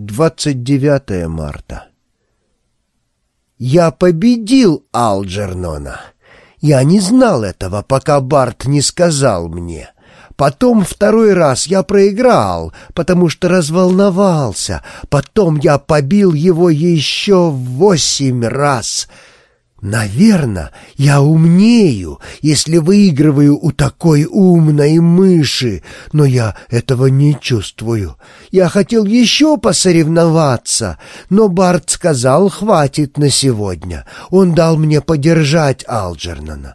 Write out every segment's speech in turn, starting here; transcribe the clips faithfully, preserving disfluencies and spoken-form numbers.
двадцать девятое марта. Я победил Алджернона. Я не знал этого, пока Барт не сказал мне. Потом второй раз я проиграл, потому что разволновался. Потом я побил его еще восемь раз. Наверное, я умнею, если выигрываю у такой умной мыши, но я этого не чувствую. Я хотел еще посоревноваться, но Барт сказал, хватит на сегодня. Он дал мне подержать Алджернона.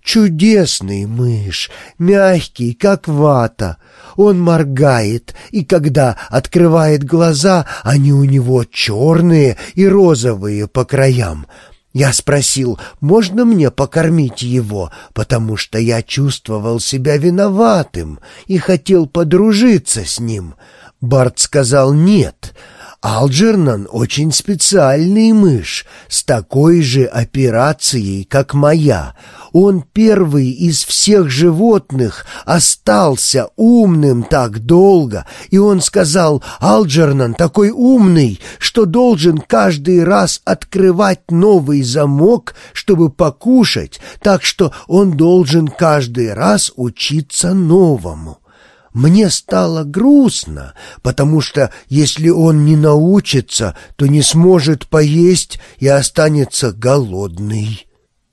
Чудесный мышь, мягкий, как вата. Он моргает, и когда открывает глаза, они у него черные и розовые по краям. Я спросил, можно мне покормить его, потому что я чувствовал себя виноватым и хотел подружиться с ним. Барт сказал нет. Алджернон очень специальный мышь, с такой же операцией, как моя. Он первый из всех животных остался умным так долго, и он сказал, Алджернон такой умный, что должен каждый раз открывать новый замок, чтобы покушать, так что он должен каждый раз учиться новому. Мне стало грустно, потому что если он не научится, то не сможет поесть и останется голодный.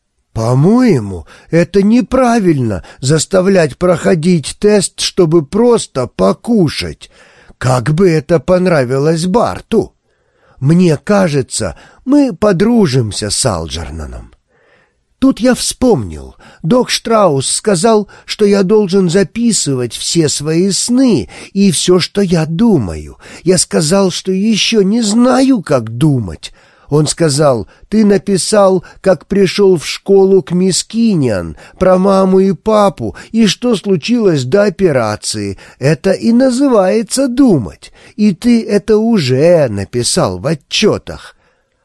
По-моему, это неправильно заставлять проходить тест, чтобы просто покушать. Как бы это понравилось Барту? Мне кажется, мы подружимся с Алджерноном. Тут я вспомнил. Док Штраус сказал, что я должен записывать все свои сны и все, что я думаю. Я сказал, что еще не знаю, как думать. Он сказал, ты написал, как пришел в школу к мисс Киньян, про маму и папу, и что случилось до операции. Это и называется думать. И ты это уже написал в отчетах.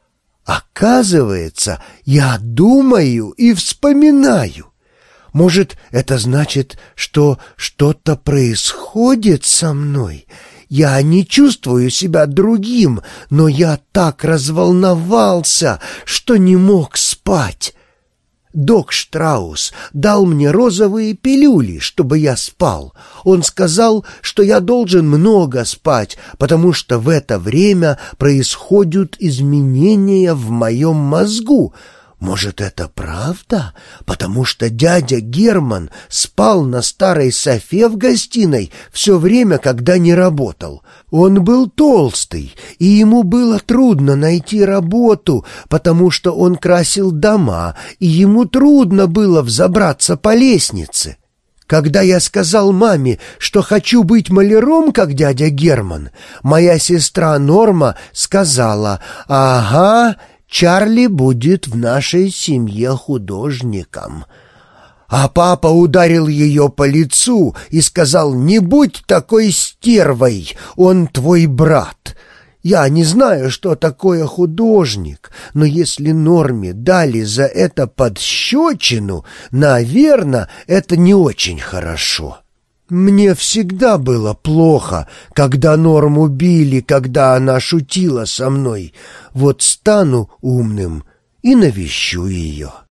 Оказывается, я думаю и вспоминаю. Может, это значит, что что-то происходит со мной? Я не чувствую себя другим, но я так разволновался, что не мог спать. Док Штраус дал мне розовые пилюли, чтобы я спал. Он сказал, что я должен много спать, потому что в это время происходят изменения в моем мозгу. Может, это правда? Потому что дядя Герман спал на старой софе в гостиной все время, когда не работал. Он был толстый, и ему было трудно найти работу, потому что он красил дома, и ему трудно было взобраться по лестнице. Когда я сказал маме, что хочу быть маляром, как дядя Герман, моя сестра Норма сказала: «Ага, Чарли будет в нашей семье художником». А папа ударил ее по лицу и сказал: «Не будь такой стервой, он твой брат». Я не знаю, что такое художник, но если Норме дали за это подщечину, наверное, это не очень хорошо. Мне всегда было плохо, когда Норму били, когда она шутила со мной. Вот стану умным и навещу ее».